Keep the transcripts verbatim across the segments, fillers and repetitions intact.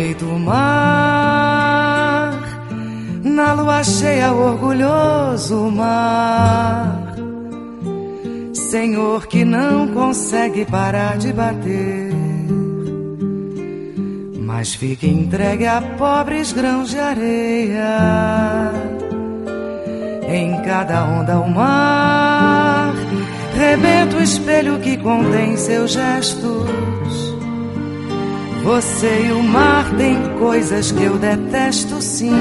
feito o mar, na lua cheia orgulhoso mar, Senhor que não consegue parar de bater, mas fica entregue a pobres grãos de areia. Em cada onda o mar rebenta o espelho que contém seus gestos. Você e o mar têm coisas que eu detesto, sim,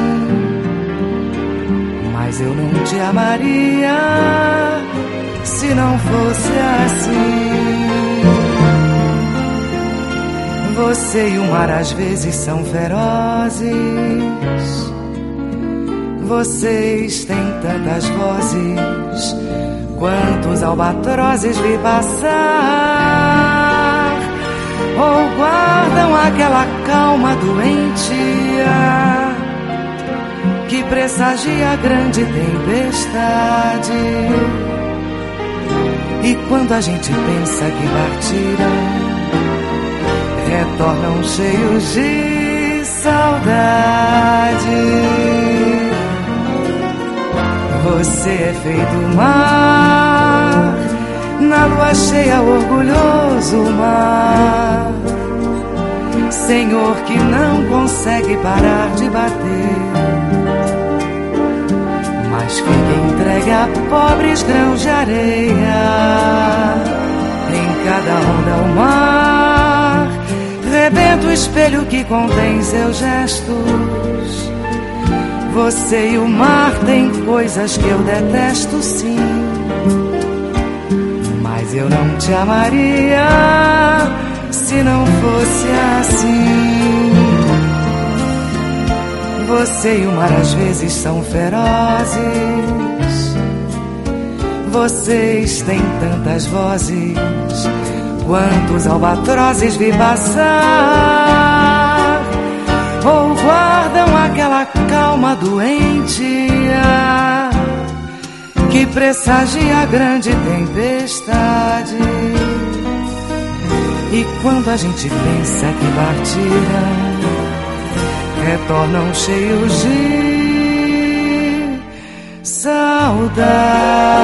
mas eu não te amaria se não fosse assim. Você e o mar às vezes são ferozes, vocês têm tantas vozes, quantos albatrozes vi passar, ou guardam aquela calma doentia que pressagia grande tempestade. E quando a gente pensa que partiram, retornam cheios de saudade. Você é feito mar, na lua cheia orgulhoso mar, Senhor que não consegue parar de bater, mas fica entregue a pobres grãos de areia. Em cada onda o mar rebenta o espelho que contém seus gestos. Você e o mar têm coisas que eu detesto, sim, mas eu não te amaria se não fosse assim. Você e o mar às vezes são ferozes, vocês têm tantas vozes, quantos albatrozes vi passar, ou guardam aquela calma doentia que pressagia grande tempestade. E quando a gente pensa que partiram, retornam cheios de saudade.